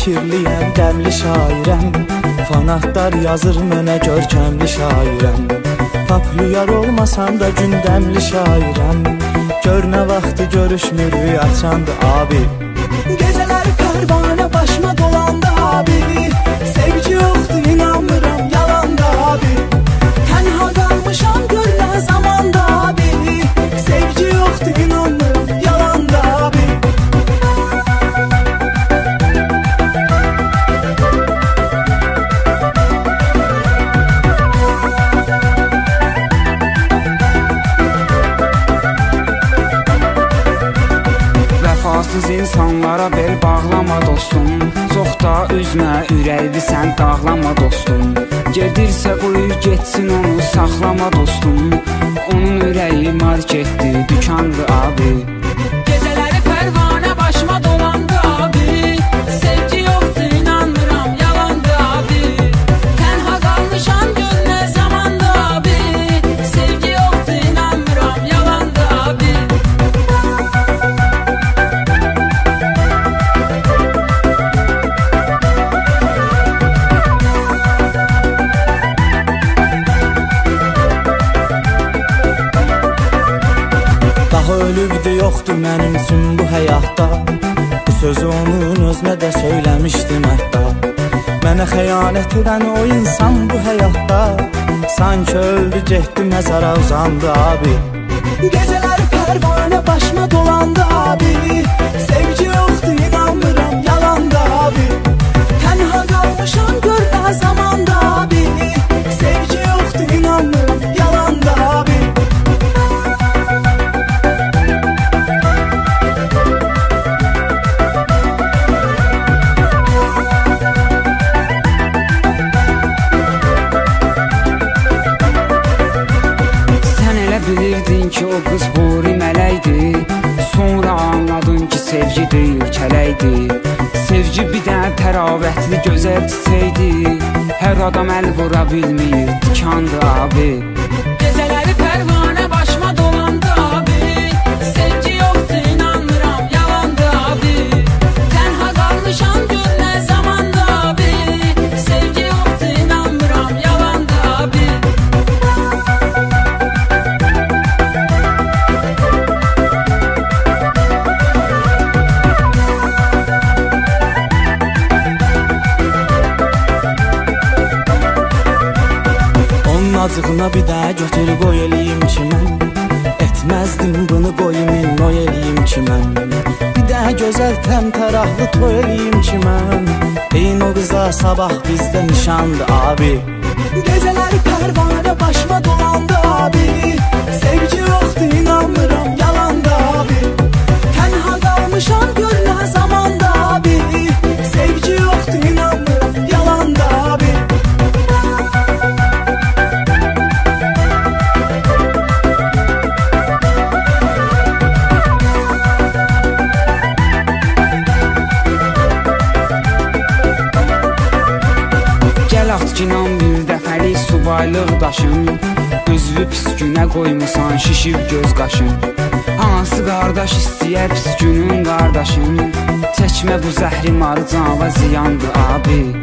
fikirliyəm, dəmli şairəm. Fanatlar yazır mənə görkəmli şairəm. Paplyar olmasam da gündəmli şairəm. Gör nə vaxtı görüşmürük açandı abi. Gecələr pərvanə başıma dolandı abi. Sevgi yoxdur inanmıram yalanda abi. Tənha qalmışam gör nə zamanda abi. Sevgi yoxdur inanmıram yalanda abi. Vəfasız insanlara bel bağlama dostum. Çox da üzmə ürəkli sən dağlama dostum. Gedirsə qoyur getsin onu saxlama dostum. Onun ürəyi marketdi, dükandı abi. Gecələri pərvanə başıma dolandı abi. Sevgi yoxdur inanmıram yalandı abi. Tənha qalmışam gör nə zamanda abi. Sevgi yoxdur inanmıram yalandı abi. Daha ölübdü yoxdur mənim üçün bu həyatda. Bu sözü onun özünə də söyləmişdim hətta. Mənə xəyanət edən o insan bu həyatda. Sanki öldü getdi məzara uzandı abi. Gecələr pərvanə başıma dolandı abi. Sevgi yoxdur inanmıram yalanda abi. Tənha qalmışam gör nə zamanda abi. Sevgi yoxdur inanmıram yalanda abi. Bilirdin ki o qız huri mələkdir. Sonra anladın ki sevgi deyil kələkdir. Sevgi bir dənə təravətli gözəl çiçəkdir. Hər adam əl vura bilmir, dikandı abi. Gecələri pərvanə başıma dolandı abi. Sevgi yoxdur inanmıram yalandı abi. Tənha qalmışam gör nə zamanda abi. Sevgi yoxdur inanmıram yalandı abi. Acığına bir daha götür qoy eləyim ki mən. Etməzdim bunu qoyumin oy eləyim ki mən. Bir daha gözəl təmtəraqlı toy eləyim ki mən. Deyin o qıza sabah bizdə nişandı abi. Gecələri pərvanə başıma dolandı abi. Sevgi yoxdur inanmıram yalanda abi. Tənha qalmışam gör nə zamanda abi. Sevgi yoxdur inanmıram yalanda abi. Atkinan bir dəfəlik subaylıq daşın. Özünü pis günə qoymusan şişib göz qaşın. Hansı qardaş istəyər pis günün qardaşın. Çəkmə bu zəhri marı cana ziyandı abi.